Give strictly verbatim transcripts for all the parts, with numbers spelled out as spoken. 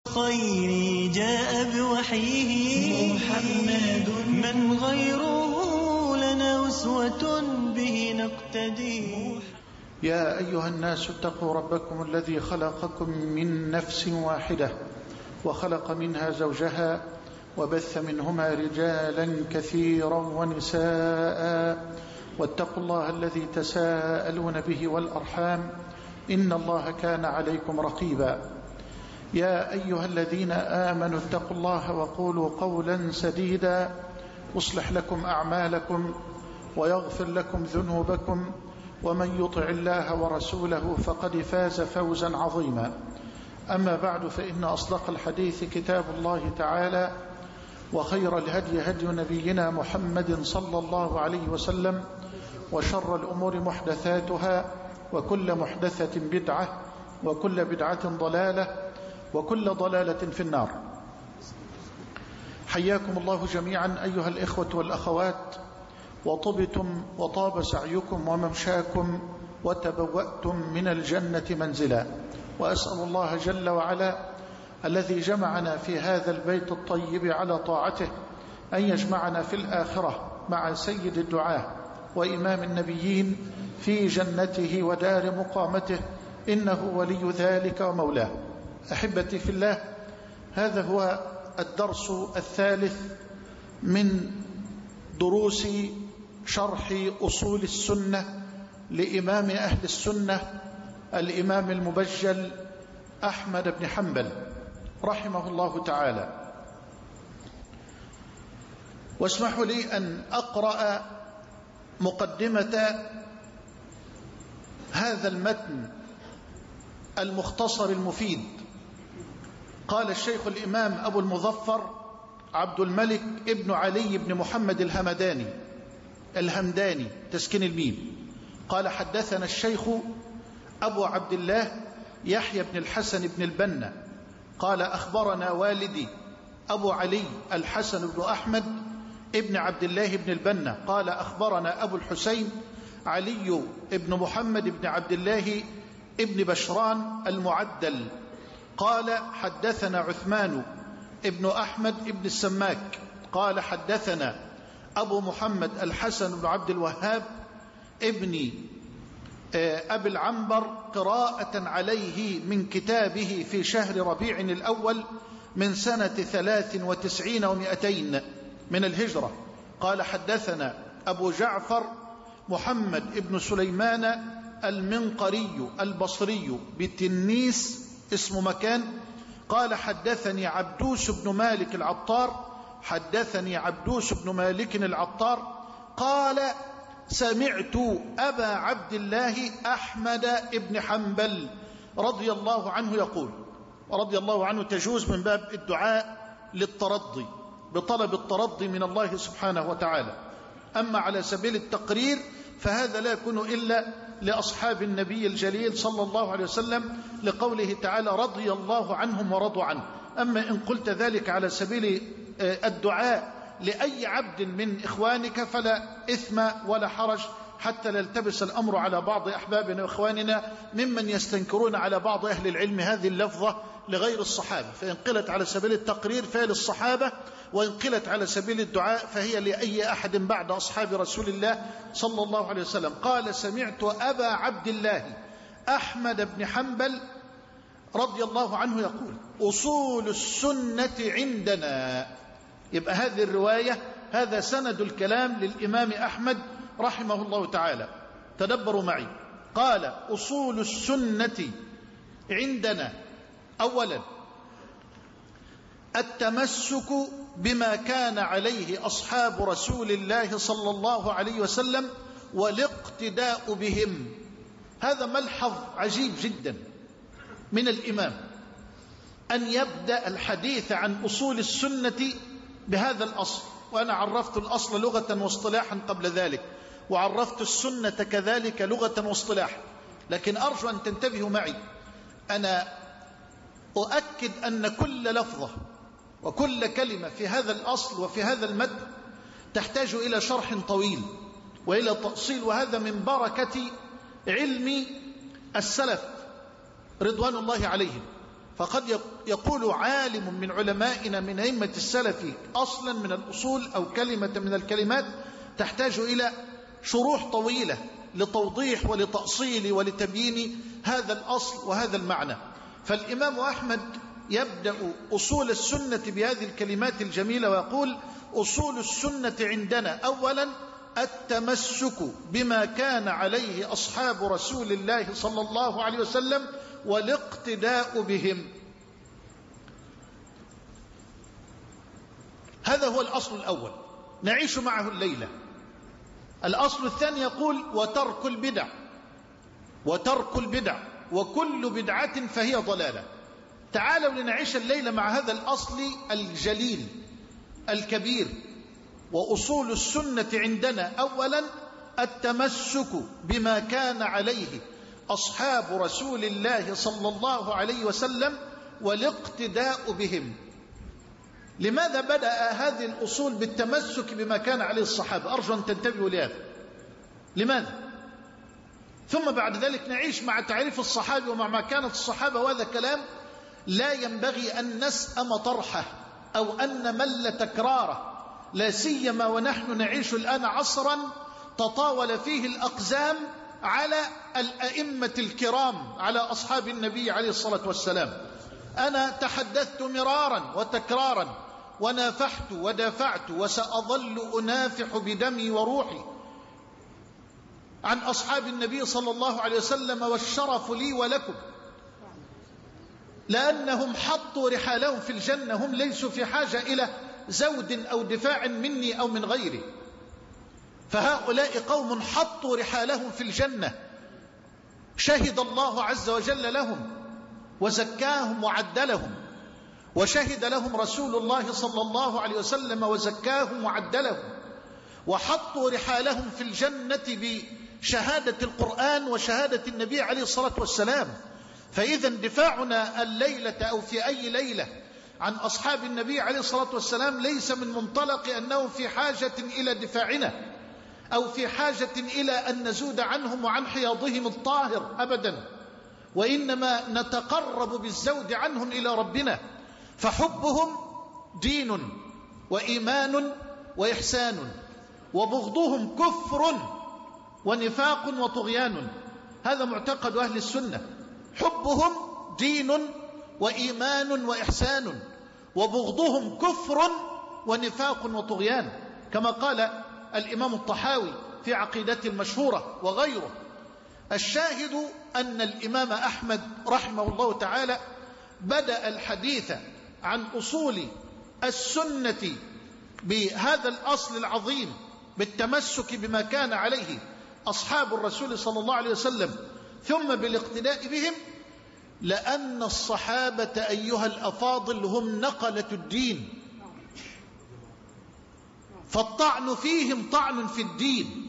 خير جاء بوحيه محمد من غيره لنا أسوة به نقتدي. يا أيها الناس اتقوا ربكم الذي خلقكم من نفس واحدة وخلق منها زوجها وبث منهما رجالا كثيرا ونساء واتقوا الله الذي تساءلون به والأرحام إن الله كان عليكم رقيبا. يا أيها الذين آمنوا اتقوا الله وقولوا قولا سديدا يصلح لكم أعمالكم ويغفر لكم ذنوبكم ومن يطع الله ورسوله فقد فاز فوزا عظيما. أما بعد فإن أصدق الحديث كتاب الله تعالى وخير الهدي هدي نبينا محمد صلى الله عليه وسلم وشر الأمور محدثاتها وكل محدثة بدعة وكل بدعة ضلالة وكل ضلالة في النار. حياكم الله جميعا أيها الإخوة والأخوات، وطبتم وطاب سعيكم وممشاكم وتبوأتم من الجنة منزلا، وأسأل الله جل وعلا الذي جمعنا في هذا البيت الطيب على طاعته أن يجمعنا في الآخرة مع سيد الدعاة وإمام النبيين في جنته ودار مقامته، إنه ولي ذلك ومولاه. أحبتي في الله، هذا هو الدرس الثالث من دروس شرح أصول السنة لإمام أهل السنة الإمام المبجل أحمد بن حنبل رحمه الله تعالى. واسمحوا لي أن أقرأ مقدمة هذا المتن المختصر المفيد. قال الشيخ الإمام أبو المظفر عبد الملك ابن علي بن محمد الهمداني الهمداني تسكين الميم، قال: حدثنا الشيخ أبو عبد الله يحيى بن الحسن بن البنا قال: أخبرنا والدي أبو علي الحسن بن أحمد ابن عبد الله بن البنا قال: أخبرنا أبو الحسين علي بن محمد بن عبد الله ابن بشران المعدل قال: حدثنا عثمان ابن أحمد ابن السماك قال: حدثنا أبو محمد الحسن بن عبد الوهاب ابن أبي العنبر قراءة عليه من كتابه في شهر ربيع الأول من سنة ثلاث وتسعين ومئتين من الهجرة. قال: حدثنا أبو جعفر محمد ابن سليمان المنقري البصري بتنيس اسم مكان قال: حدثني عبدوس بن مالك العطار حدثني عبدوس بن مالك العطار قال: سمعت أبا عبد الله أحمد بن حنبل رضي الله عنه يقول. رضي الله عنه تجوز من باب الدعاء للترضي بطلب الترضي من الله سبحانه وتعالى. أما على سبيل التقرير فهذا لا يكون إلا لأصحاب النبي الجليل صلى الله عليه وسلم، لقوله تعالى: رضي الله عنهم ورضوا عنه. أما إن قلت ذلك على سبيل الدعاء لأي عبد من إخوانك فلا إثم ولا حرج، حتى لا يلتبس الأمر على بعض أحبابنا وإخواننا ممن يستنكرون على بعض أهل العلم هذه اللفظة لغير الصحابة، فإن قلت على سبيل التقرير فهي للصحابة، وإن قلت على سبيل الدعاء فهي لأي أحد بعد أصحاب رسول الله صلى الله عليه وسلم. قال: سمعت أبا عبد الله أحمد بن حنبل رضي الله عنه يقول: أصول السنة عندنا. يبقى هذه الرواية هذا سند الكلام للإمام أحمد رحمه الله تعالى. تدبروا معي. قال: أصول السنة عندنا: أولا التمسك بما كان عليه أصحاب رسول الله صلى الله عليه وسلم والاقتداء بهم. هذا ملحظ عجيب جدا من الإمام، أن يبدأ الحديث عن أصول السنة بهذا الأصل. وأنا عرفت الأصل لغة واصطلاحا قبل ذلك، وعرفت السنة كذلك لغة واصطلاحا، لكن أرجو أن تنتبهوا معي. أنا أؤكد أن كل لفظة وكل كلمة في هذا الأصل وفي هذا المد تحتاج إلى شرح طويل وإلى تأصيل، وهذا من بركة علم السلف رضوان الله عليهم. فقد يقول عالم من علمائنا من أئمة السلف أصلا من الأصول أو كلمة من الكلمات تحتاج إلى شروح طويلة لتوضيح ولتأصيل ولتبيين هذا الأصل وهذا المعنى. فالإمام أحمد يبدأ أصول السنة بهذه الكلمات الجميلة ويقول: أصول السنة عندنا أولا التمسك بما كان عليه أصحاب رسول الله صلى الله عليه وسلم والاقتداء بهم. هذا هو الأصل الأول نعيش معه الليلة. الأصل الثاني يقول: وترك البدع، وترك البدع وكل بدعة فهي ضلالة. تعالوا لنعيش الليلة مع هذا الأصل الجليل الكبير. وأصول السنة عندنا أولا التمسك بما كان عليه أصحاب رسول الله صلى الله عليه وسلم والاقتداء بهم. لماذا بدأ هذه الأصول بالتمسك بما كان عليه الصحابة؟ أرجو أن تنتبهوا لهذا. لماذا؟ ثم بعد ذلك نعيش مع تعريف الصحابة ومع ما كانت الصحابة، وهذا كلام لا ينبغي أن نسأم طرحه أو أن نمل تكراره، لا سيما ونحن نعيش الآن عصرا تطاول فيه الأقزام على الأئمة الكرام، على أصحاب النبي عليه الصلاة والسلام. أنا تحدثت مرارا وتكرارا ونافحت ودافعت وسأظل أنافح بدمي وروحي عن أصحاب النبي صلى الله عليه وسلم، والشرف لي ولكم، لأنهم حطوا رحالهم في الجنة، هم ليسوا في حاجة إلى زود أو دفاع مني أو من غيري. فهؤلاء قوم حطوا رحالهم في الجنة، شهد الله عز وجل لهم وزكاهم وعدلهم، وشهد لهم رسول الله صلى الله عليه وسلم وزكاهم وعدلهم، وحطوا رحالهم في الجنة بشهادة القرآن وشهادة النبي عليه الصلاة والسلام. فإذا دفاعنا الليلة أو في أي ليلة عن أصحاب النبي عليه الصلاة والسلام ليس من منطلق أنه في حاجة إلى دفاعنا أو في حاجة إلى أن نزود عنهم وعن حياضهم الطاهر أبدا، وإنما نتقرب بالزود عنهم إلى ربنا. فحبهم دين وإيمان وإحسان، وبغضهم كفر ونفاق وطغيان. هذا معتقد أهل السنة. حبهم دين وإيمان وإحسان، وبغضهم كفر ونفاق وطغيان، كما قال الإمام الطحاوي في عقيدته المشهورة وغيره. الشاهد أن الإمام أحمد رحمه الله تعالى بدأ الحديث عن أصول السنة بهذا الأصل العظيم، بالتمسك بما كان عليه أصحاب الرسول صلى الله عليه وسلم، ثم بالاقتداء بهم، لأن الصحابة أيها الأفاضل هم نقلة الدين، فالطعن فيهم طعن في الدين،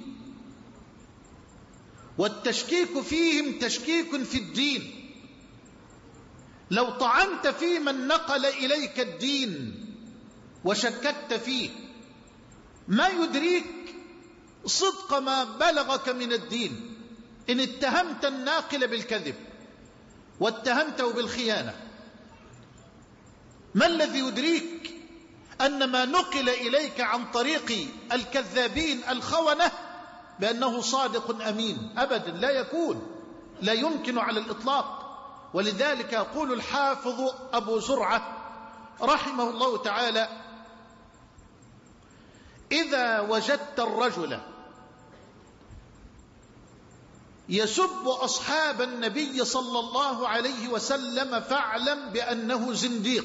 والتشكيك فيهم تشكيك في الدين. لو طعنت في من نقل إليك الدين وشككت فيه، ما يدريك صدق ما بلغك من الدين إن اتهمت الناقل بالكذب واتهمته بالخيانة. ما الذي يدريك أن ما نقل إليك عن طريق الكذابين الخونة بأنه صادق أمين؟ أبدا لا يكون، لا يمكن على الإطلاق. ولذلك يقول الحافظ أبو زرعة رحمه الله تعالى: إذا وجدت الرجل يسب أصحاب النبي صلى الله عليه وسلم فاعلم بأنه زنديق.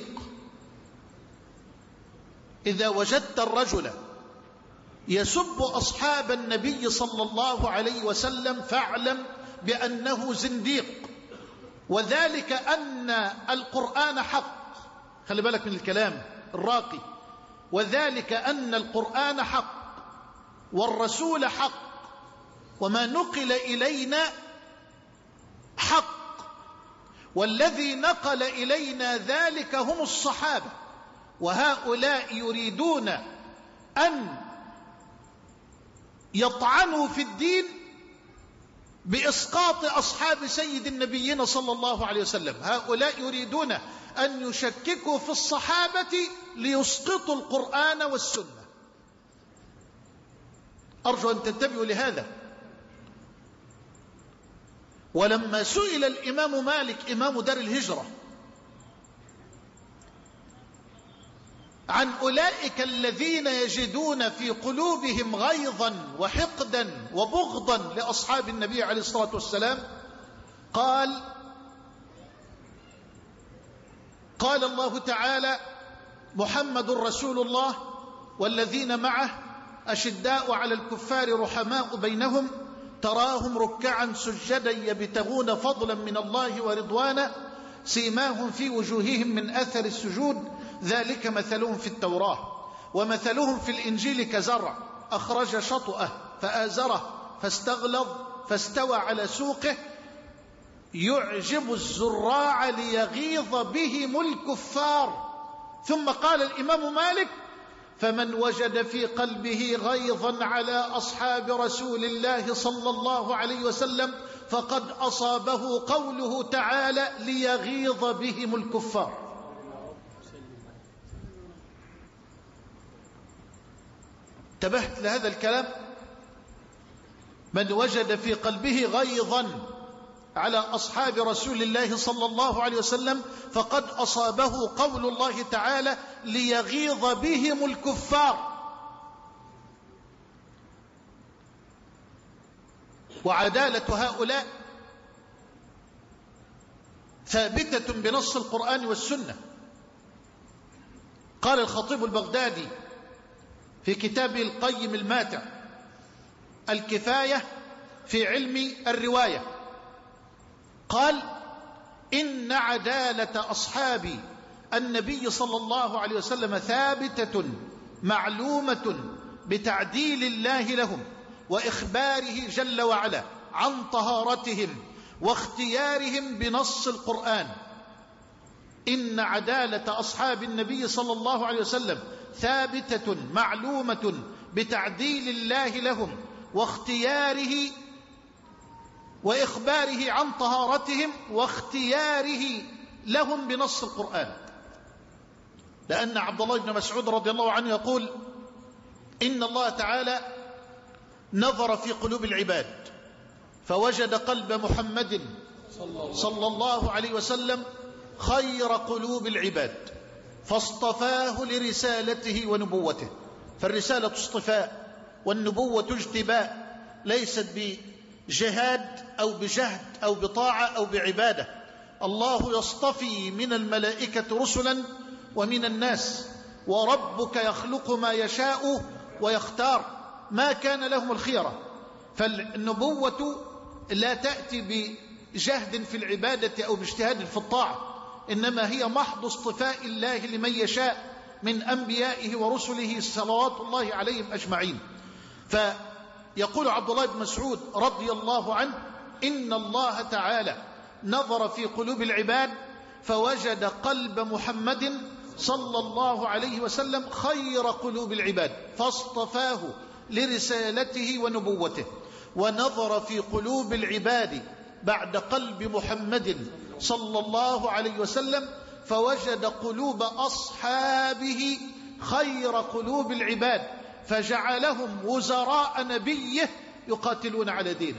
إذا وجدت الرجل يسب أصحاب النبي صلى الله عليه وسلم فاعلم بأنه زنديق، وذلك أن القرآن حق. خلي بالك من الكلام الراقي. وذلك أن القرآن حق والرسول حق وما نقل إلينا حق، والذي نقل إلينا ذلك هم الصحابة، وهؤلاء يريدون أن يطعنوا في الدين بإسقاط أصحاب سيد النبيين صلى الله عليه وسلم. هؤلاء يريدون أن يشككوا في الصحابة ليسقطوا القرآن والسنة. أرجو أن تنتبهوا لهذا. ولما سئل الإمام مالك إمام دار الهجرة عن أولئك الذين يجدون في قلوبهم غيظا وحقدا وبغضا لأصحاب النبي عليه الصلاة والسلام، قال قال الله تعالى: محمد رسول الله والذين معه أشداء على الكفار رحماء بينهم تراهم ركعا سجدا يبتغون فضلا من الله ورضوانا سيماهم في وجوههم من أثر السجود ذلك مثلهم في التوراة ومثلهم في الإنجيل كزرع أخرج شطأه فآزره فاستغلظ فاستوى على سوقه يعجب الزراع ليغيظ بهم الكفار. ثم قال الإمام مالك: فمن وجد في قلبه غيظا على أصحاب رسول الله صلى الله عليه وسلم فقد أصابه قوله تعالى: ليغيظ بهم الكفار. انتبهت لهذا الكلام؟ من وجد في قلبه غيظا على أصحاب رسول الله صلى الله عليه وسلم فقد أصابه قول الله تعالى: ليغيظ بهم الكفار. وعدالة هؤلاء ثابتة بنص القرآن والسنة. قال الخطيب البغدادي في كتابه القيم الماتع الكفاية في علم الرواية، قال: إن عدالة أصحاب النبي صلى الله عليه وسلم ثابتة معلومة بتعديل الله لهم وإخباره جل وعلا عن طهارتهم واختيارهم بنص القرآن. إن عدالة أصحاب النبي صلى الله عليه وسلم ثابتة معلومة بتعديل الله لهم واختياره وإخباره عن طهارتهم واختياره لهم بنص القرآن. لأن عبد الله بن مسعود رضي الله عنه يقول: إن الله تعالى نظر في قلوب العباد فوجد قلب محمد صلى الله عليه وسلم خير قلوب العباد فاصطفاه لرسالته ونبوته. فالرسالة اصطفاء والنبوة اجتباء، ليست بجهاد أو بجهد أو بطاعة أو بعبادة. الله يصطفي من الملائكة رسلا ومن الناس، وربك يخلق ما يشاء ويختار، ما كان لهم الخيرة. فالنبوة لا تأتي بجهد في العبادة أو باجتهاد في الطاعة، إنما هي محض اصطفاء الله لمن يشاء من أنبيائه ورسله صلوات الله عليهم أجمعين. فيقول عبد الله بن مسعود رضي الله عنه: إن الله تعالى نظر في قلوب العباد فوجد قلب محمد صلى الله عليه وسلم خير قلوب العباد فاصطفاه لرسالته ونبوته. ونظر في قلوب العباد بعد قلب محمد صلى الله عليه وسلم فوجد قلوب أصحابه خير قلوب العباد فجعلهم وزراء نبيه يقاتلون على دينه.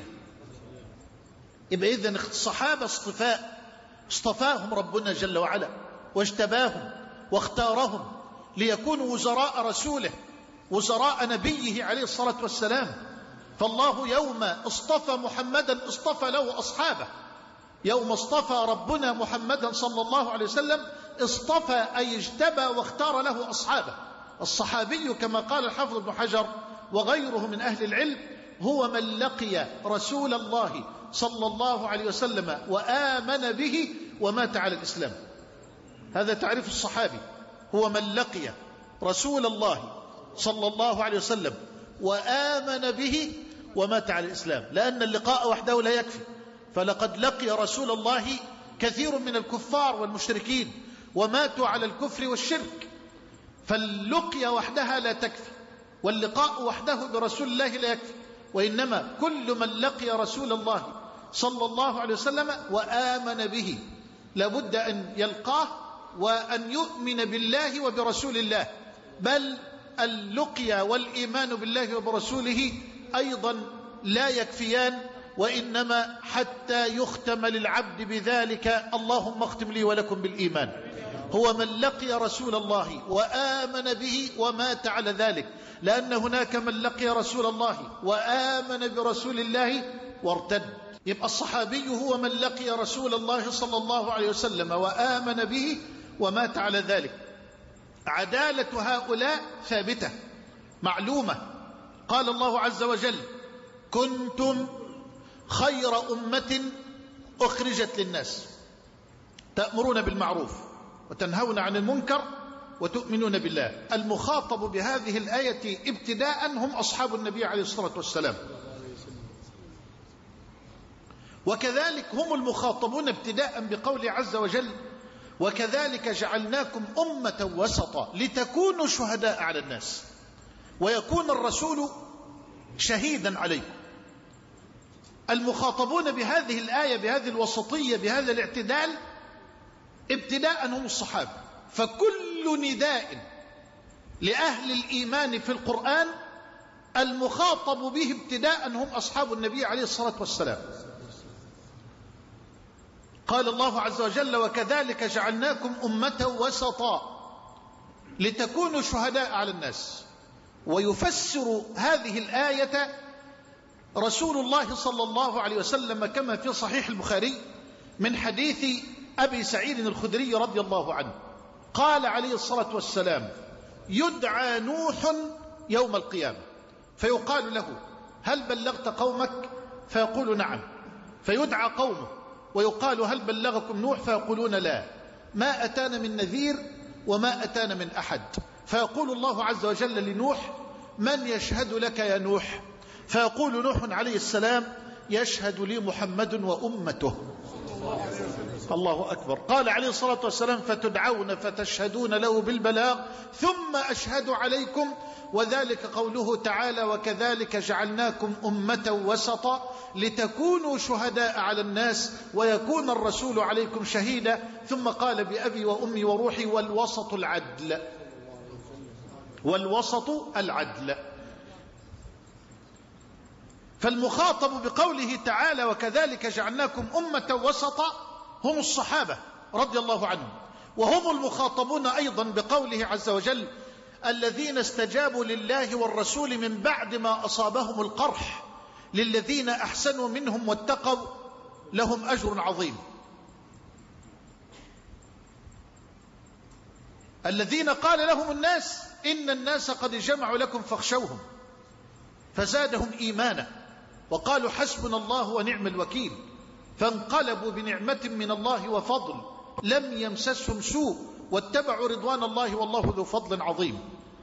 يبقى إذن الصحابة اصطفاء، اصطفاهم ربنا جل وعلا واجتباهم واختارهم ليكونوا وزراء رسوله وزراء نبيه عليه الصلاة والسلام. فالله يوم اصطفى محمدا اصطفى له أصحابه. يوم اصطفى ربنا محمدا صلى الله عليه وسلم اصطفى أي اجتبى واختار له أصحابه. الصحابي كما قال الحافظ ابن حجر وغيره من أهل العلم هو من لقي رسول الله صلى الله عليه وسلم وآمن به ومات على الإسلام. هذا تعريف الصحابي: هو من لقي رسول الله صلى الله عليه وسلم وآمن به ومات على الإسلام. لأن اللقاء وحده لا يكفي، فلقد لقي رسول الله كثير من الكفار والمشركين وماتوا على الكفر والشرك، فاللقية وحدها لا تكفي، واللقاء وحده برسول الله لا يكفي، وإنما كل من لقي رسول الله صلى الله عليه وسلم وآمن به لابد أن يلقاه وأن يؤمن بالله وبرسول الله، بل اللقيا والإيمان بالله وبرسوله أيضا لا يكفيان، وإنما حتى يختم للعبد بذلك اللهم اختم لي ولكم بالإيمان، هو من لقي رسول الله وآمن به ومات على ذلك، لأن هناك من لقي رسول الله وآمن برسول الله وارتد. يبقى الصحابي هو من لقي رسول الله صلى الله عليه وسلم وآمن به ومات على ذلك. عدالة هؤلاء ثابتة معلومة. قال الله عز وجل: كنتم خير أمة أخرجت للناس تأمرون بالمعروف وتنهون عن المنكر وتؤمنون بالله. المخاطب بهذه الآية ابتداء هم أصحاب النبي عليه الصلاة والسلام، وكذلك هم المخاطبون ابتداء بقوله عز وجل: وكذلك جعلناكم أمة وسطا لتكونوا شهداء على الناس ويكون الرسول شهيدا عليكم. المخاطبون بهذه الآية بهذه الوسطية بهذا الاعتدال ابتداء هم الصحابة، فكل نداء لأهل الإيمان في القرآن المخاطب به ابتداء هم أصحاب النبي عليه الصلاة والسلام. قال الله عز وجل: وكذلك جعلناكم أمة وسطا لتكونوا شهداء على الناس. ويفسر هذه الآية رسول الله صلى الله عليه وسلم كما في صحيح البخاري من حديث أبي سعيد الخدري رضي الله عنه قال عليه الصلاة والسلام: يدعى نوح يوم القيامة فيقال له: هل بلغت قومك؟ فيقول: نعم. فيدعى قومه ويقال: هل بلغكم نوح؟ فيقولون: لا، ما أتانا من نذير وما أتانا من أحد. فيقول الله عز وجل لنوح: من يشهد لك يا نوح؟ فيقول نوح عليه السلام: يشهد لي محمد وأمته. الله أكبر. قال عليه الصلاة والسلام: فتدعون فتشهدون له بالبلاغ ثم أشهد عليكم، وذلك قوله تعالى: وكذلك جعلناكم أمة وسطا لتكونوا شهداء على الناس ويكون الرسول عليكم شهيدا. ثم قال: بأبي وأمي وروحي والوسط العدل. والوسط العدل. فالمخاطب بقوله تعالى: وكذلك جعلناكم أمة وسطا هم الصحابة رضي الله عنهم، وهم المخاطبون أيضا بقوله عز وجل: الذين استجابوا لله والرسول من بعد ما أصابهم القرح للذين أحسنوا منهم واتقوا لهم أجر عظيم. الذين قال لهم الناس: إن الناس قد جمعوا لكم فاخشوهم فزادهم إيمانا وقالوا حسبنا الله ونعم الوكيل فانقلبوا بنعمة من الله وفضل لم يمسسهم سوء واتبعوا رضوان الله والله ذو فضل عظيم.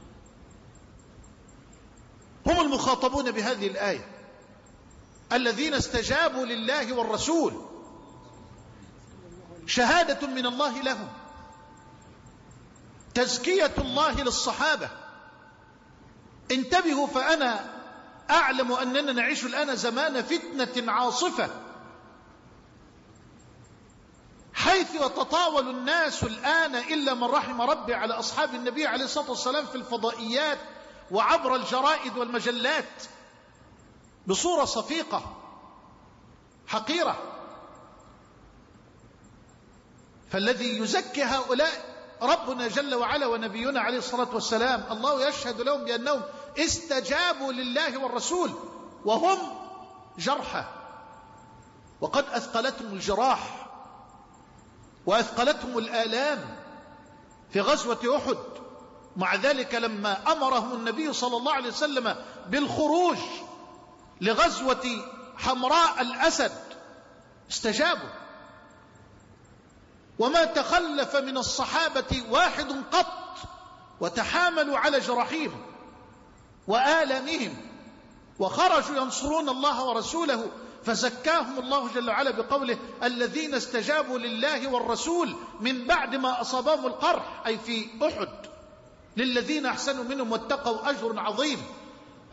هم المخاطبون بهذه الآية، الذين استجابوا لله والرسول، شهادة من الله لهم، تزكية الله للصحابة. انتبهوا، فأنا أعلم أننا نعيش الآن زمان فتنة عاصفة، حيث يتطاول الناس الآن إلا من رحم ربي على أصحاب النبي عليه الصلاة والسلام في الفضائيات وعبر الجرائد والمجلات بصورة صفيقة حقيرة. فالذي يزكي هؤلاء ربنا جل وعلا ونبينا عليه الصلاة والسلام. الله يشهد لهم بأنهم استجابوا لله والرسول وهم جرحى، وقد أثقلتهم الجراح وأثقلتهم الآلام في غزوة أحد. مع ذلك لما أمرهم النبي صلى الله عليه وسلم بالخروج لغزوة حمراء الأسد استجابوا، وما تخلف من الصحابة واحد قط، وتحاملوا على جراحهم وآلامهم وخرجوا ينصرون الله ورسوله، فزكاهم الله جل وعلا بقوله: الذين استجابوا لله والرسول من بعد ما أصابهم القرح، أي في أحد، للذين أحسنوا منهم واتقوا أجر عظيم.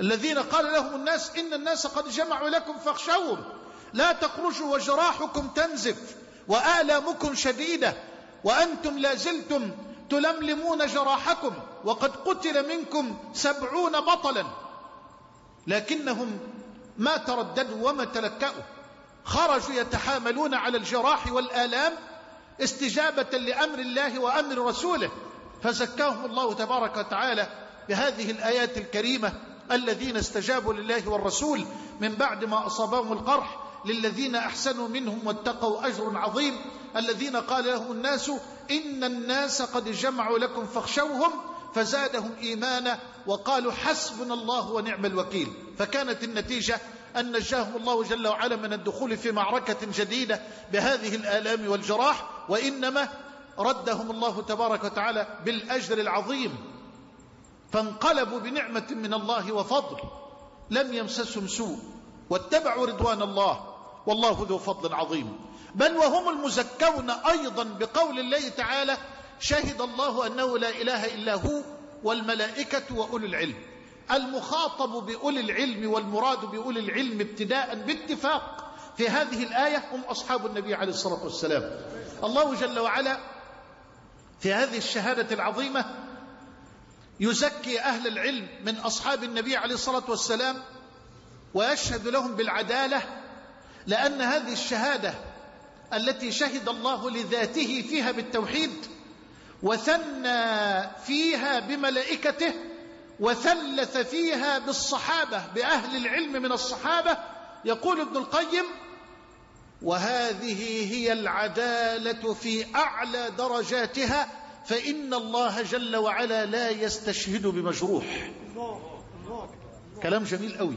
الذين قال لهم الناس إن الناس قد جمعوا لكم فاخشوهم لا تخرجوا وجراحكم تنزف وآلامكم شديدة وأنتم لا زلتم تلملمون جراحكم وقد قتل منكم سبعون بطلا، لكنهم ما ترددوا وما تلكأوا، خرجوا يتحاملون على الجراح والآلام استجابة لأمر الله وأمر رسوله، فزكاهم الله تبارك وتعالى بهذه الآيات الكريمة: الذين استجابوا لله والرسول من بعد ما أصابهم القرح للذين أحسنوا منهم واتقوا أجر عظيم. الذين قال لهم الناس إن الناس قد جمعوا لكم فاخشوهم فزادهم إيمانا وقالوا حسبنا الله ونعم الوكيل. فكانت النتيجة أن نجاهم الله جل وعلا من الدخول في معركة جديدة بهذه الآلام والجراح، وإنما ردهم الله تبارك وتعالى بالأجر العظيم، فانقلبوا بنعمة من الله وفضل لم يمسسهم سوء واتبعوا رضوان الله والله ذو فضل عظيم. بل وهم المزكون أيضا بقول الله تعالى: شهد الله أنه لا إله إلا هو والملائكة وأولو العلم. المخاطب بأولي العلم والمراد بأولي العلم ابتداء باتفاق في هذه الآية هم أصحاب النبي عليه الصلاة والسلام. الله جل وعلا في هذه الشهادة العظيمة يزكي أهل العلم من أصحاب النبي عليه الصلاة والسلام ويشهد لهم بالعدالة، لأن هذه الشهادة التي شهد الله لذاته فيها بالتوحيد وثنى فيها بملائكته وثلث فيها بالصحابة بأهل العلم من الصحابة، يقول ابن القيم: وهذه هي العدالة في أعلى درجاتها، فإن الله جل وعلا لا يستشهد بمجروح. كلام جميل قوي.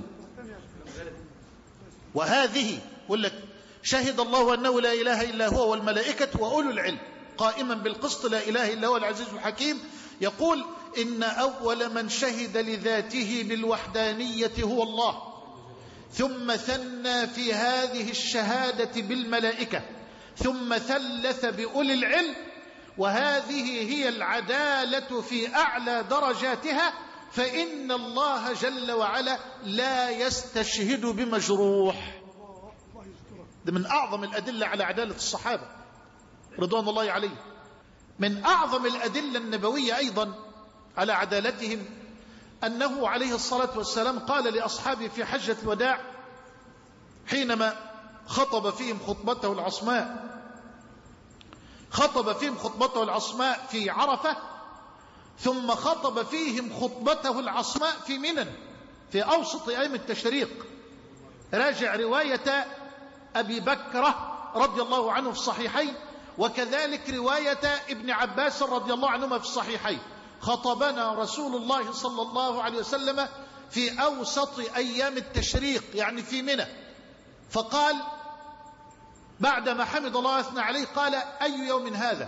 وهذه يقول لك: شهد الله أنه لا إله إلا هو والملائكة وأولو العلم قائما بالقسط لا إله إلا هو العزيز الحكيم. يقول: إن أول من شهد لذاته بالوحدانية هو الله، ثم ثنى في هذه الشهادة بالملائكة، ثم ثلث بأولي العلم، وهذه هي العدالة في أعلى درجاتها، فإن الله جل وعلا لا يستشهد بمجروح. ده من أعظم الأدلة على عدالة الصحابة رضوان الله عليهم. من أعظم الأدلة النبوية أيضا على عدالتهم أنه عليه الصلاة والسلام قال لأصحابه في حجة الوداع حينما خطب فيهم خطبته العصماء خطب فيهم خطبته العصماء في عرفة، ثم خطب فيهم خطبته العصماء في منى في أوسط أيام التشريق. راجع رواية أبي بكرة رضي الله عنه في الصحيحين، وكذلك رواية ابن عباس رضي الله عنهما في الصحيحين: خطبنا رسول الله صلى الله عليه وسلم في أوسط أيام التشريق يعني في منى، فقال بعدما حمد الله واثنى عليه قال: أي يوم هذا؟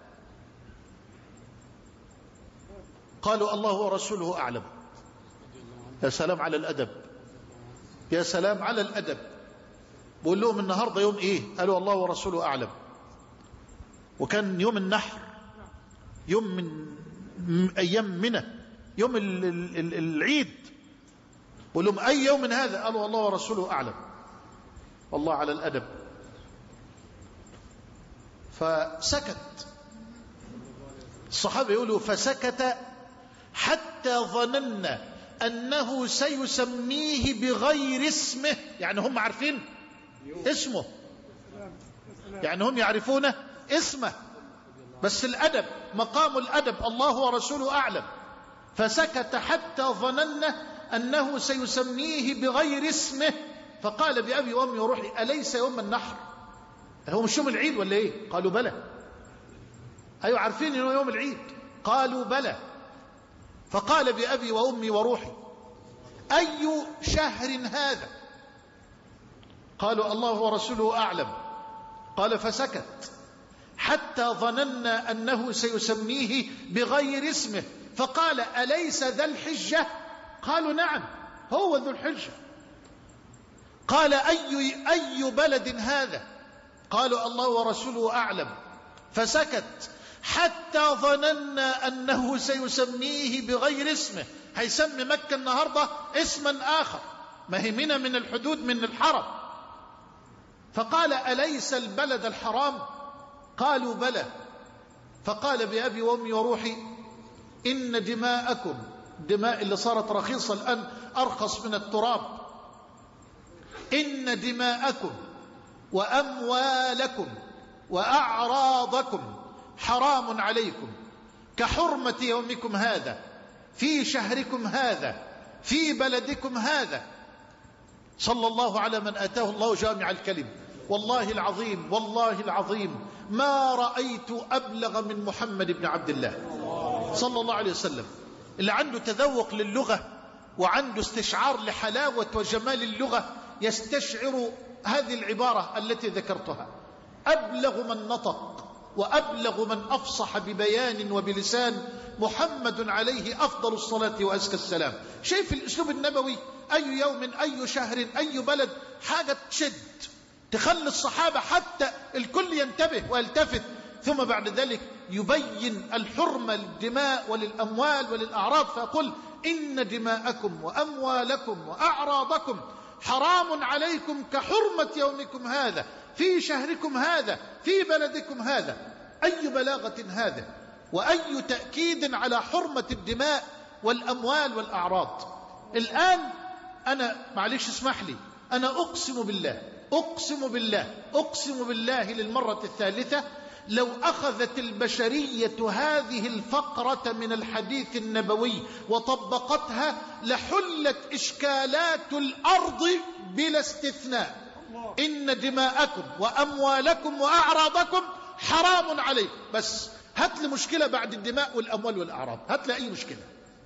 قالوا: الله ورسوله أعلم. يا سلام على الأدب، يا سلام على الأدب. بقول لهم: النهاردة يوم إيه؟ قالوا: الله ورسوله أعلم. وكان يوم النحر، يوم من أيام منى، يوم العيد. بقول لهم: أي يوم من هذا؟ قالوا: الله ورسوله أعلم. والله على الأدب. فسكت الصحابة، يقولوا: فسكت حتى ظننا أنه سيسميه بغير اسمه. يعني هم عارفين اسمه، يعني هم يعرفون اسمه، بس الأدب مقام الأدب، الله ورسوله أعلم. فسكت حتى ظننا أنه سيسميه بغير اسمه، فقال بأبي وأمي وروحي: أليس يوم النحر؟ هو مش يوم العيد ولا إيه؟ قالوا: بلى. أيوة عارفين إنه يوم العيد؟ قالوا: بلى. فقال بأبي وأمي وروحي: أي شهر هذا؟ قالوا: الله ورسوله أعلم. قال: فسكت حتى ظننا أنه سيسميه بغير اسمه، فقال: أليس ذا الحجة؟ قالوا: نعم هو ذو الحجة. قال: أي, أي بلد هذا؟ قالوا: الله ورسوله أعلم. فسكت حتى ظننا أنه سيسميه بغير اسمه، هيسمي مكة النهاردة اسما آخر، ما هي منى من الحدود من الحرم. فقال أليس البلد الحرام؟ قالوا بلى. فقال بأبي وأمي وروحي إن دماءكم، دماء اللي صارت رخيصة الآن أرخص من التراب، إن دماءكم وأموالكم وأعراضكم حرام عليكم كحرمة يومكم هذا في شهركم هذا في بلدكم هذا. صلى الله على من آتاه الله جامع الكلم. والله العظيم والله العظيم ما رأيت أبلغ من محمد بن عبد الله صلى الله عليه وسلم، اللي عنده تذوق للغة وعنده استشعار لحلاوة وجمال اللغة يستشعر هذه العبارة التي ذكرتها. أبلغ من نطق وأبلغ من أفصح ببيان وبلسان محمد عليه أفضل الصلاة وأزكى السلام. شايف الأسلوب النبوي؟ أي يوم أي شهر أي بلد، حاجة تشد تخلي الصحابة حتى الكل ينتبه ويلتفت. ثم بعد ذلك يبين الحرمة للدماء وللأموال وللأعراض، فيقول إن دماءكم وأموالكم وأعراضكم حرام عليكم كحرمة يومكم هذا في شهركم هذا في بلدكم هذا. أي بلاغة هذا، وأي تأكيد على حرمة الدماء والأموال والأعراض. الآن أنا معلش اسمح لي، أنا أقسم بالله أقسم بالله أقسم بالله للمرة الثالثة لو أخذت البشرية هذه الفقرة من الحديث النبوي وطبقتها لحلت إشكالات الأرض بلا استثناء. إن دماءكم وأموالكم وأعراضكم حرام عليكم. بس هات لي مشكلة بعد الدماء والأموال والأعراض، هات لي أي مشكلة،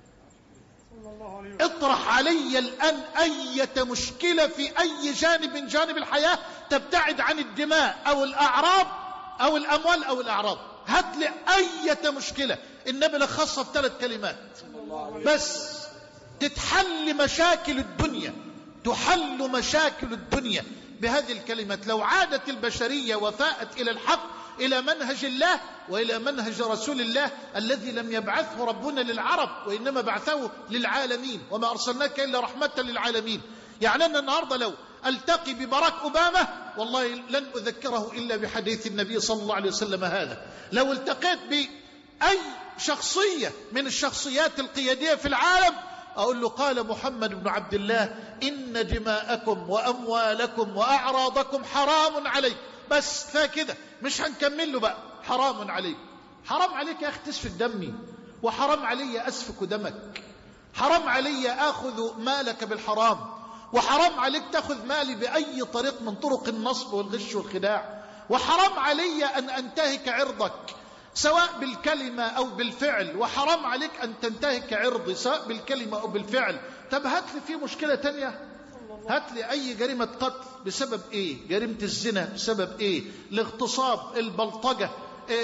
اطرح علي الآن أي مشكلة في أي جانب من جانب الحياة تبتعد عن الدماء أو الأعراض أو الأموال أو الأعراض. هات لي أي مشكلة. النبي لخصها في ثلاث كلمات بس تتحل مشاكل الدنيا، تحل مشاكل الدنيا بهذه الكلمات. لو عادت البشرية وفاءت إلى الحق، إلى منهج الله وإلى منهج رسول الله الذي لم يبعثه ربنا للعرب وإنما بعثه للعالمين، وما أرسلناك إلا رحمة للعالمين. يعني أنا النهاردة لو ألتقي ببراك أوباما والله لن أذكره إلا بحديث النبي صلى الله عليه وسلم هذا. لو التقيت بأي شخصية من الشخصيات القيادية في العالم أقول له قال محمد بن عبد الله إن دماءكم وأموالكم وأعراضكم حرام عليكم. بس فكده مش هنكمل له بقى. حرام عليك، حرام عليك يا أخي تسفك دمي، وحرام علي أسفك دمك، حرام علي أخذ مالك بالحرام، وحرام عليك تأخذ مالي بأي طريق من طرق النصب والغش والخداع، وحرام علي أن أنتهك عرضك سواء بالكلمة أو بالفعل، وحرام عليك أن تنتهك عرضي سواء بالكلمة أو بالفعل. طب هات لي في مشكلة تانية، هات لي أي جريمة قتل بسبب إيه، جريمة الزنا بسبب إيه، الاغتصاب، البلطجة،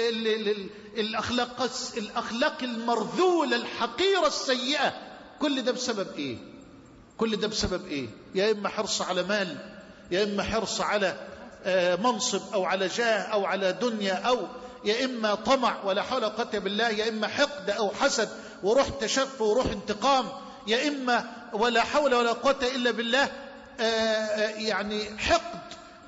الأخلاق الأخلاق المرذولة الحقيرة السيئة، كل ده بسبب إيه؟ كل ده بسبب إيه؟ يا إما حرص على مال، يا إما حرص على منصب أو على جاه أو على دنيا، أو يا إما طمع ولا حول ولا قوة بالله، يا إما حقد أو حسد وروح تشف وروح انتقام، يا إما ولا حول ولا قوة إلا بالله يعني حقد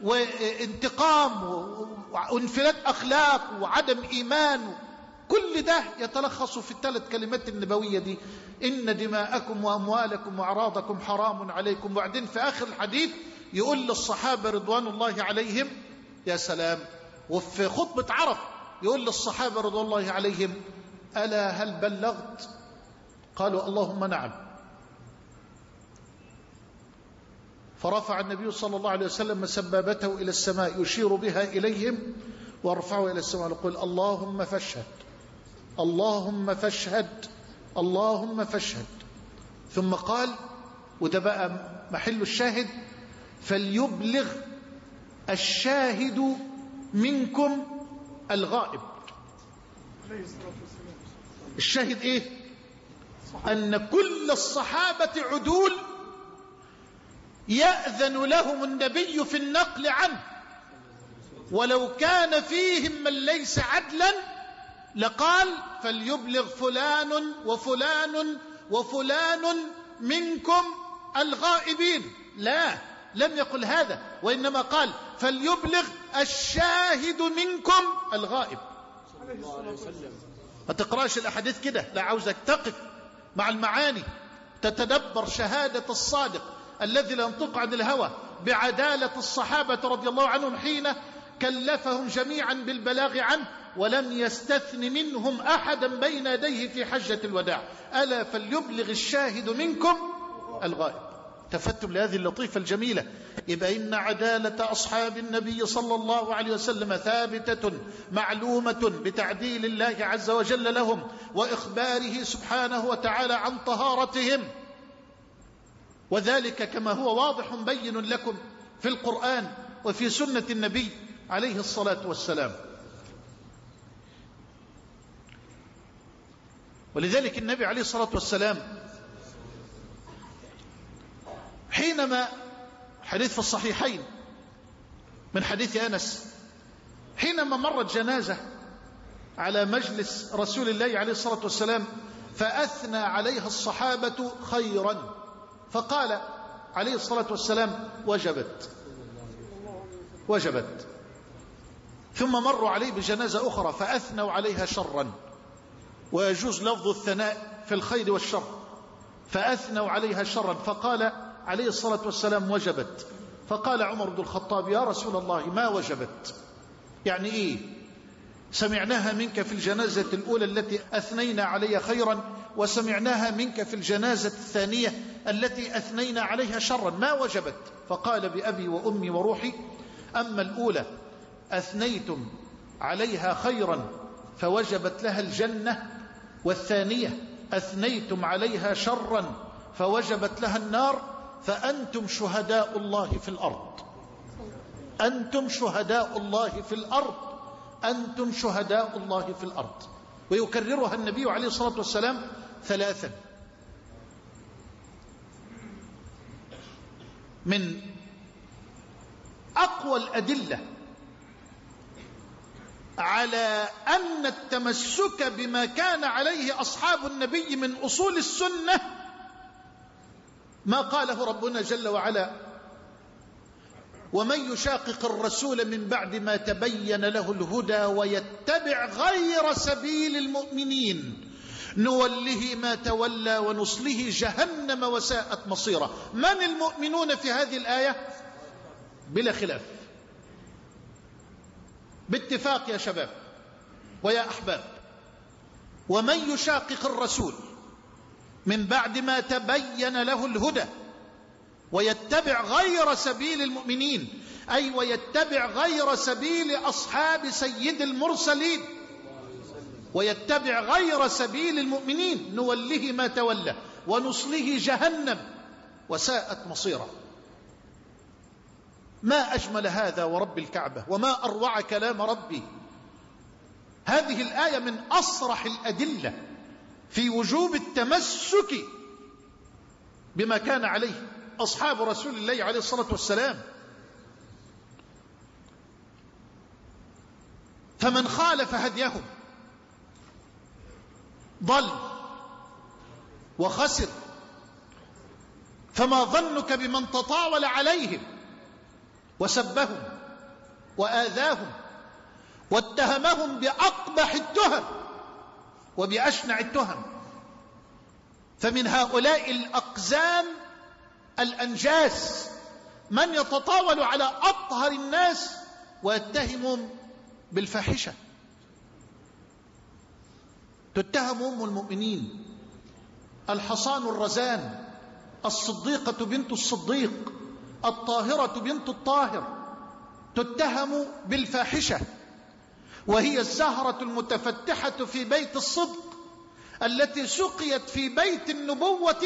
وانتقام وانفلات أخلاق وعدم إيمان. كل ده يتلخص في الثلاث كلمات النبوية دي: إن دماءكم وأموالكم وأعراضكم حرام عليكم. وبعدين في آخر الحديث يقول للصحابة رضوان الله عليهم، يا سلام، وفي خطبة عرف يقول للصحابة رضوان الله عليهم: ألا هل بلغت؟ قالوا اللهم نعم. فرفع النبي صلى الله عليه وسلم سبابته إلى السماء يشير بها إليهم وارفعوا إلى السماء ويقول: اللهم فاشهد، اللهم فاشهد، اللهم فاشهد. ثم قال، وده بقى محل الشاهد: فليبلغ الشاهد منكم الغائب. الشاهد ايه؟ أن كل الصحابة عدول يأذن لهم النبي في النقل عنه، ولو كان فيهم من ليس عدلا لقال فليبلغ فلان وفلان وفلان منكم الغائبين، لا، لم يقل هذا، وإنما قال فليبلغ الشاهد منكم الغائب. ما تقراش الأحاديث كده، لا، عاوزك تقف مع المعاني، تتدبر شهادة الصادق الذي لا ينطق عن الهوى بعدالة الصحابة رضي الله عنهم حين كلفهم جميعا بالبلاغ عنه ولم يستثن منهم أحدا بين يديه في حجة الوداع. ألا فليبلغ الشاهد منكم الغائب. تفتم لهذه اللطيفة الجميلة. يبقى إن عدالة أصحاب النبي صلى الله عليه وسلم ثابتة معلومة بتعديل الله عز وجل لهم وإخباره سبحانه وتعالى عن طهارتهم، وذلك كما هو واضح بين لكم في القرآن وفي سنة النبي عليه الصلاة والسلام. ولذلك النبي عليه الصلاة والسلام حينما، حديث في الصحيحين من حديث أنس، حينما مرت جنازة على مجلس رسول الله عليه الصلاة والسلام فأثنى عليها الصحابة خيرا، فقال عليه الصلاة والسلام وجبت وجبت. ثم مروا عليه بجنازة أخرى فأثنوا عليها شرا، ويجوز لفظ الثناء في الخير والشر، فأثنوا عليها شرا، فقال عليه الصلاة والسلام وجبت. فقال عمر بن الخطاب يا رسول الله ما وجبت؟ يعني إيه؟ سمعناها منك في الجنازة الأولى التي أثنينا عليها خيرا، وسمعناها منك في الجنازة الثانية التي أثنينا عليها شرا، ما وجبت؟ فقال بأبي وأمي وروحي، أما الأولى أثنيتم عليها خيرا فوجبت لها الجنة، والثانية أثنيتم عليها شرا فوجبت لها النار، فأنتم شهداء الله في الأرض، أنتم شهداء الله في الأرض، أنتم شهداء الله في الأرض. ويكررها النبي عليه الصلاة والسلام ثلاثا. من أقوى الأدلة على أن التمسك بما كان عليه أصحاب النبي من أصول السنة ما قاله ربنا جل وعلا ومن يشاقق الرسول من بعد ما تبين له الهدى ويتبع غير سبيل المؤمنين نوله ما تولى ونصله جهنم وساءت مصيره. من المؤمنون في هذه الآية؟ بلا خلاف، باتفاق يا شباب ويا أحباب، ومن يشاقق الرسول من بعد ما تبين له الهدى ويتبع غير سبيل المؤمنين، أي ويتبع غير سبيل أصحاب سيد المرسلين، ويتبع غير سبيل المؤمنين نوله ما تولى ونصله جهنم وساءت مصيره. ما أجمل هذا ورب الكعبة، وما أروع كلام ربي. هذه الآية من أصرح الأدلة في وجوب التمسك بما كان عليه أصحاب رسول الله عليه الصلاة والسلام. فمن خالف هديهم ضل وخسر. فما ظنك بمن تطاول عليهم وسبهم وآذاهم واتهمهم بأقبح التهم وبأشنع التهم؟ فمن هؤلاء الأقزام الأنجاس من يتطاول على أطهر الناس ويتهمهم بالفاحشة. تتهم أم المؤمنين الحصان الرزان الصديقة بنت الصديق الطاهرة بنت الطاهر، تتهم بالفاحشة، وهي الزهرة المتفتحة في بيت الصدق التي سقيت في بيت النبوة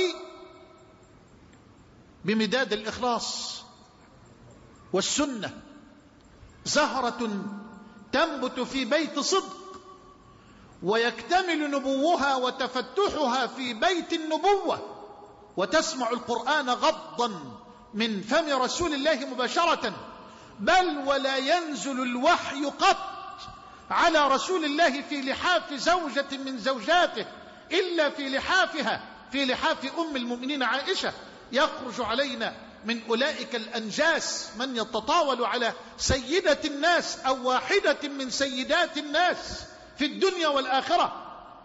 بمداد الإخلاص والسنة، زهرة تنبت في بيت صدق ويكتمل نبوها وتفتحها في بيت النبوة، وتسمع القرآن غضا من فم رسول الله مباشرة، بل ولا ينزل الوحي قط على رسول الله في لحاف زوجة من زوجاته إلا في لحافها، في لحاف أم المؤمنين عائشة. يخرج علينا من أولئك الأنجاس من يتطاول على سيدة الناس أو واحدة من سيدات الناس في الدنيا والآخرة.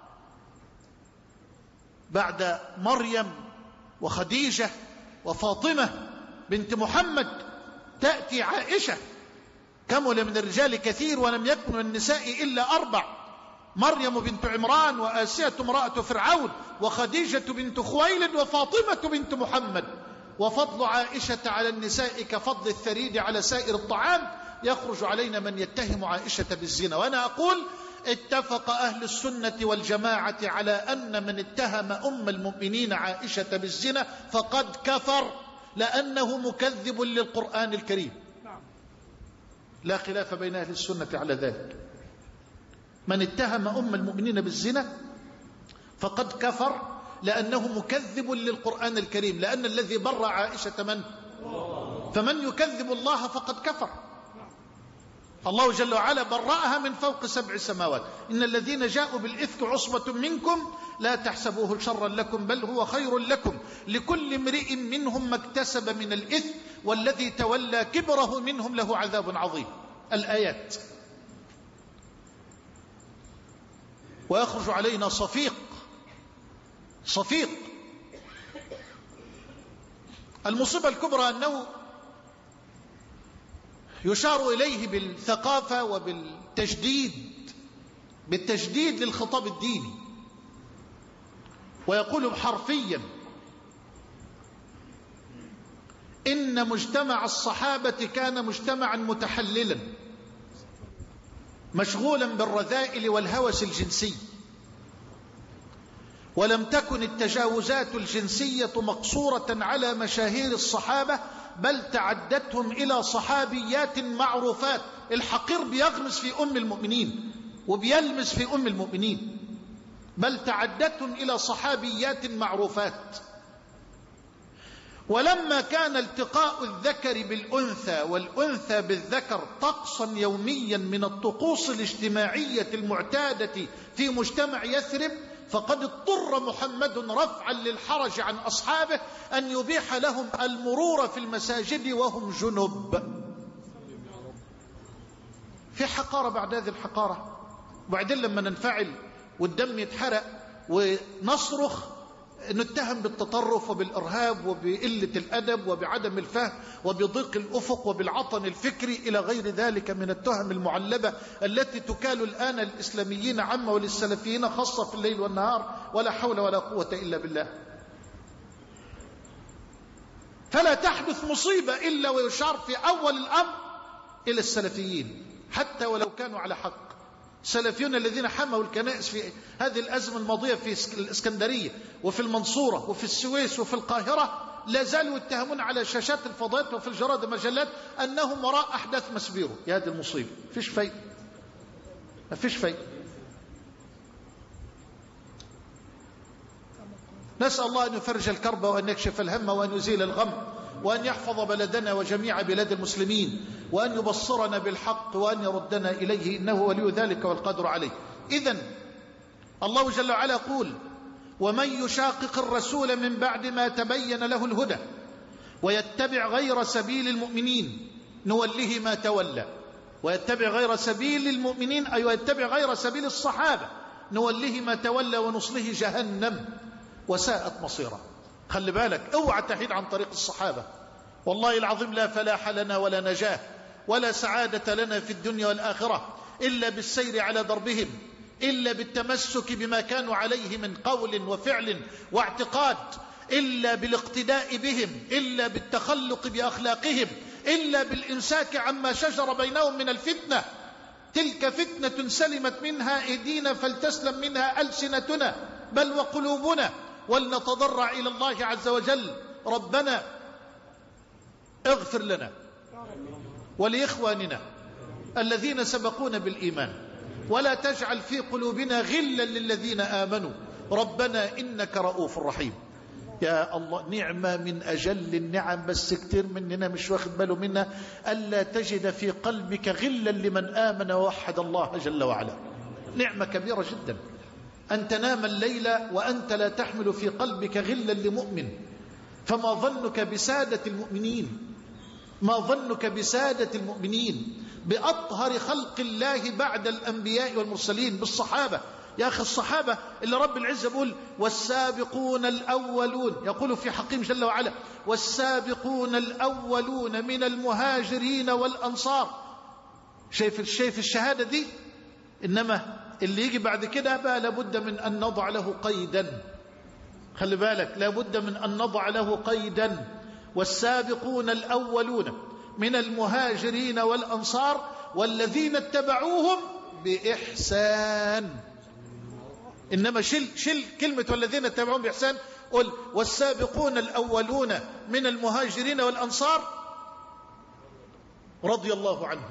بعد مريم وخديجة وفاطمة بنت محمد تأتي عائشة. كمل من الرجال كثير ولم يكن من النساء إلا أربع: مريم بنت عمران، وآسية امرأة فرعون، وخديجة بنت خويلد، وفاطمة بنت محمد. وفضل عائشة على النساء كفضل الثريد على سائر الطعام. يخرج علينا من يتهم عائشة بالزنا. وأنا أقول اتفق أهل السنة والجماعة على أن من اتهم أم المؤمنين عائشة بالزنا فقد كفر، لأنه مكذب للقرآن الكريم. لا خلاف بين أهل السنة على ذلك. من اتهم أم المؤمنين بالزنا فقد كفر، لأنه مكذب للقرآن الكريم، لأن الذي برأ عائشة من؟ فمن يكذب الله فقد كفر. الله جل وعلا برأها من فوق سبع سماوات. إن الذين جاءوا بالإفك عصبة منكم لا تحسبوه شرا لكم بل هو خير لكم، لكل امرئ منهم ما اكتسب من الإثم والذي تولى كبره منهم له عذاب عظيم. الآيات. ويخرج علينا صفيق صفيق المصيبة الكبرى أنه يشار إليه بالثقافة وبالتجديد بالتجديد للخطاب الديني، ويقول حرفيا إن مجتمع الصحابة كان مجتمعا متحللا مشغولا بالرذائل والهوس الجنسي، ولم تكن التجاوزات الجنسية مقصورة على مشاهير الصحابة، بل تعدتهم إلى صحابيات معروفات. الحقير بيغمس في أم المؤمنين وبيلمس في أم المؤمنين، بل تعدتهم إلى صحابيات معروفات. ولما كان التقاء الذكر بالأنثى والأنثى بالذكر طقسا يوميا من الطقوس الاجتماعية المعتادة في مجتمع يثرب، فقد اضطر محمد رفعا للحرج عن أصحابه أن يبيح لهم المرور في المساجد وهم جنب. في حقارة بعد هذه الحقارة. وبعدين لما ننفعل والدم يتحرق ونصرخ نتهم بالتطرف وبالإرهاب وبقلة الأدب وبعدم الفهم وبضيق الأفق وبالعطن الفكري إلى غير ذلك من التهم المعلبة التي تكال الآن الإسلاميين عامة وللسلفيين خاصة في الليل والنهار، ولا حول ولا قوة إلا بالله. فلا تحدث مصيبة إلا ويشار في أول الأمر إلى السلفيين حتى ولو كانوا على حق. السلفيون الذين حموا الكنائس في هذه الأزمة الماضية في الإسكندرية وفي المنصورة وفي السويس وفي القاهرة لا زالوا يتهمون على شاشات الفضائيات وفي الجرائد والمجلات أنهم وراء أحداث مسبيرو. يا هذه المصيبة فيش فايدة، ما فيش فايدة. نسأل الله أن يفرج الكرب وأن يكشف الهم وأن يزيل الغم وأن يحفظ بلدنا وجميع بلاد المسلمين وأن يبصرنا بالحق وأن يردنا إليه إنه ولي ذلك والقادر عليه. إذن الله جل وعلا يقول: ومن يشاقق الرسول من بعد ما تبين له الهدى ويتبع غير سبيل المؤمنين نوله ما تولى. ويتبع غير سبيل المؤمنين أي ويتبع غير سبيل الصحابة نوله ما تولى ونصله جهنم وساءت مصيرا. خلي بالك، اوعى تحيد عن طريق الصحابة. والله العظيم لا فلاح لنا ولا نجاة ولا سعادة لنا في الدنيا والآخرة إلا بالسير على دربهم، إلا بالتمسك بما كانوا عليه من قول وفعل واعتقاد، إلا بالاقتداء بهم، إلا بالتخلق بأخلاقهم، إلا بالإمساك عما شجر بينهم من الفتنة. تلك فتنة سلمت منها أيدينا فلتسلم منها ألسنتنا بل وقلوبنا، ولنتضرع إلى الله عز وجل: ربنا اغفر لنا ولإخواننا الذين سبقونا بالإيمان ولا تجعل في قلوبنا غلا للذين آمنوا ربنا إنك رؤوف رحيم. يا الله، نعمة من أجل النعم، بس كتير مننا مش واخد باله منها، ألا تجد في قلبك غلا لمن آمن ووحد الله جل وعلا. نعمة كبيرة جدا أن تنام الليلة وأنت لا تحمل في قلبك غلا لمؤمن. فما ظنك بسادة المؤمنين، ما ظنك بسادة المؤمنين، بأطهر خلق الله بعد الأنبياء والمرسلين، بالصحابة. يا أخي الصحابة اللي رب العزة يقول والسابقون الأولون، يقول في حقهم جل وعلا والسابقون الأولون من المهاجرين والأنصار. شايف شايف الشهادة دي؟ إنما اللي يجي بعد كده بقى لابد من أن نضع له قيدا. خلي بالك، لابد من أن نضع له قيدا. والسابقون الأولون من المهاجرين والأنصار والذين اتبعوهم بإحسان. إنما شل شل كلمة والذين اتبعوهم بإحسان، قل والسابقون الأولون من المهاجرين والأنصار رضي الله عنهم،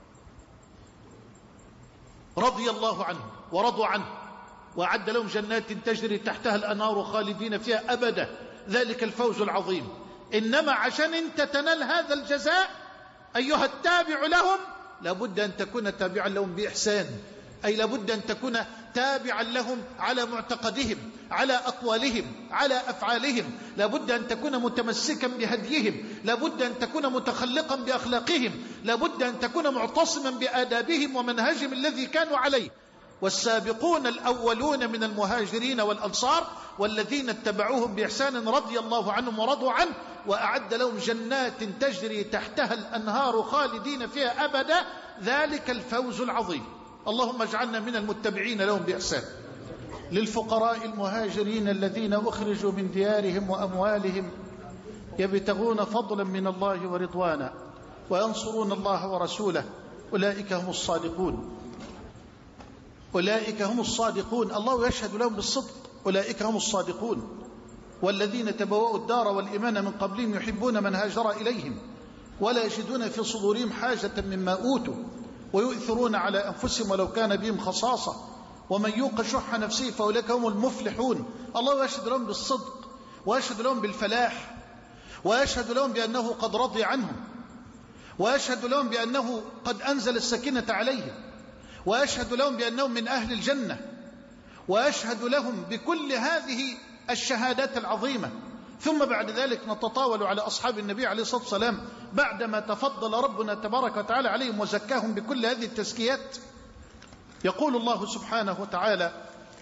رضي الله عنهم ورضوا عنه وأعد لهم جنات تجري تحتها الأنهار خالدين فيها أبدا، ذلك الفوز العظيم. إنما عشان أنت تنال هذا الجزاء أيها التابع لهم لابد أن تكون تابعا لهم بإحسان، أي لابد أن تكون تابعا لهم على معتقدهم، على أقوالهم، على أفعالهم، لابد أن تكون متمسكا بهديهم، لابد أن تكون متخلقا بأخلاقهم، لابد أن تكون معتصما بآدابهم ومنهجهم الذي كانوا عليه. والسابقون الأولون من المهاجرين والأنصار والذين اتبعوهم بإحسان رضي الله عنهم ورضوا عنه وأعد لهم جنات تجري تحتها الأنهار خالدين فيها أبدا، ذلك الفوز العظيم. اللهم اجعلنا من المتبعين لهم بإحسان. للفقراء المهاجرين الذين أخرجوا من ديارهم وأموالهم يبتغون فضلا من الله ورضوانا وينصرون الله ورسوله أولئك هم الصادقون، أولئك هم الصادقون، الله يشهد لهم بالصدق، أولئك هم الصادقون. والذين تبوأوا الدار والإيمان من قبلهم يحبون من هاجر إليهم ولا يجدون في صدورهم حاجة مما أوتوا ويؤثرون على أنفسهم ولو كان بهم خصاصة ومن يوق شح نفسه فأولئك هم المفلحون. الله يشهد لهم بالصدق ويشهد لهم بالفلاح ويشهد لهم بأنه قد رضي عنهم ويشهد لهم بأنه قد أنزل السكينة عليهم ويشهد لهم بأنهم من أهل الجنة ويشهد لهم بكل هذه الشهادات العظيمة. ثم بعد ذلك نتطاول على أصحاب النبي عليه الصلاة والسلام بعدما تفضل ربنا تبارك وتعالى عليهم وزكاهم بكل هذه التزكيات. يقول الله سبحانه وتعالى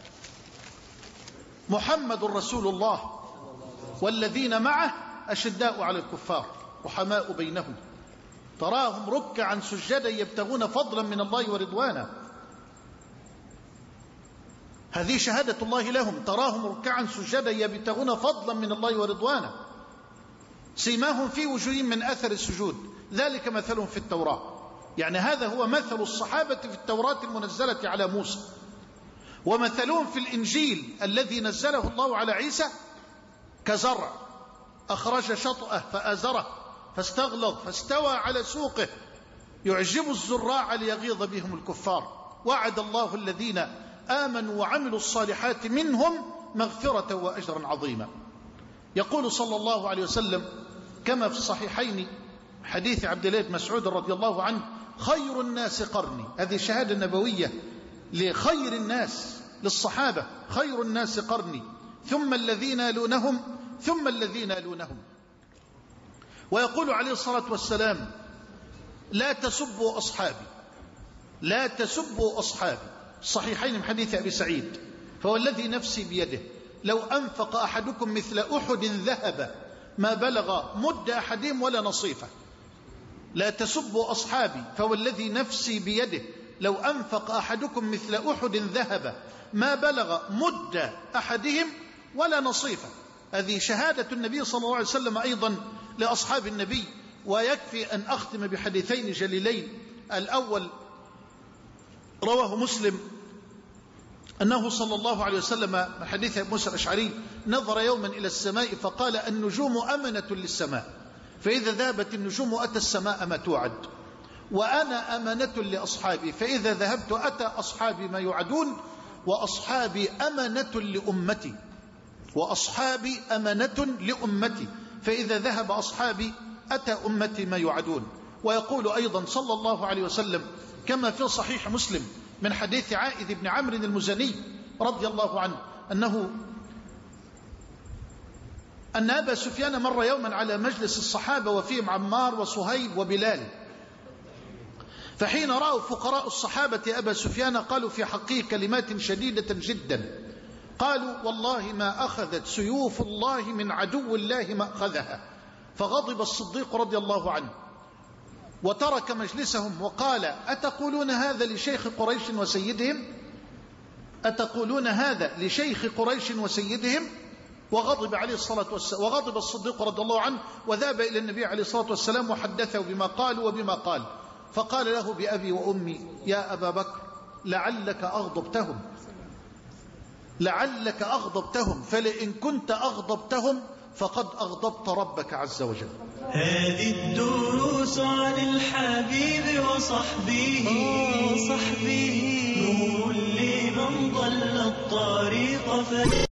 محمد رسول الله والذين معه أشداء على الكفار رحماء بينهم تراهم ركعا سجدا يبتغون فضلا من الله ورضوانا. هذه شهادة الله لهم، تراهم ركعا سجدا يبتغون فضلا من الله ورضوانا سيماهم في وجوههم من أثر السجود ذلك مثلهم في التوراة. يعني هذا هو مثل الصحابة في التوراة المنزلة على موسى، ومثلهم في الإنجيل الذي نزله الله على عيسى كزرع أخرج شطأه فآزره فاستغلظ فاستوى على سوقه يعجب الزراع ليغيظ بهم الكفار. وعد الله الذين آمنوا وعملوا الصالحات منهم مغفرة وأجرا عظيما. يقول صلى الله عليه وسلم كما في الصحيحين حديث عبد الله بن مسعود رضي الله عنه خير الناس قرني، هذه شهادة نبوية لخير الناس للصحابة، خير الناس قرني ثم الذين يلونهم ثم الذين يلونهم. ويقول عليه الصلاة والسلام لا تسبوا أصحابي، لا تسبوا أصحابي. الصحيحين من حديث أبي سعيد فوالذي نفسي بيده لو أنفق أحدكم مثل أحد ذهب ما بلغ مد أحدهم ولا نصيفه. لا تسبوا أصحابي فوالذي نفسي بيده لو أنفق أحدكم مثل أحد ذهب ما بلغ مد أحدهم ولا نصيفه. هذه شهادة النبي صلى الله عليه وسلم أيضا لأصحاب النبي. ويكفي أن أختم بحديثين جليلين. الأول رواه مسلم أنه صلى الله عليه وسلم من حديث موسى الأشعري نظر يوما إلى السماء فقال النجوم أمنة للسماء فإذا ذهبت النجوم أتى السماء ما توعد وأنا أمنة لأصحابي فإذا ذهبت أتى أصحابي ما يوعدون وأصحابي أمنة لأمتي. وأصحابي أمنة لأمتي، فإذا ذهب أصحابي أتى أمتي ما يوعدون. ويقول أيضا صلى الله عليه وسلم كما في صحيح مسلم من حديث عائذ بن عمرو المزني رضي الله عنه أنه أن أبا سفيان مر يوما على مجلس الصحابة وفيهم عمار وصهيب وبلال، فحين رأوا فقراء الصحابة أبا سفيان قالوا في حقه كلمات شديدة جدا، قالوا والله ما أخذت سيوف الله من عدو الله ما أخذها. فغضب الصديق رضي الله عنه وترك مجلسهم وقال أتقولون هذا لشيخ قريش وسيدهم؟ أتقولون هذا لشيخ قريش وسيدهم؟ وغضب عليه الصلاة والسلام، وغضب الصديق رضي الله عنه وذهب إلى النبي عليه الصلاة والسلام وحدثه بما قالوا وبما قال، فقال له بأبي وأمي يا أبا بكر لعلك أغضبتهم، لعلك أغضبتهم، فلئن كنت أغضبتهم فقد أغضبت ربك عز وجل. هذه الدروس عن الحبيب وصحبه وصحبه نور لمن ضل الطريق.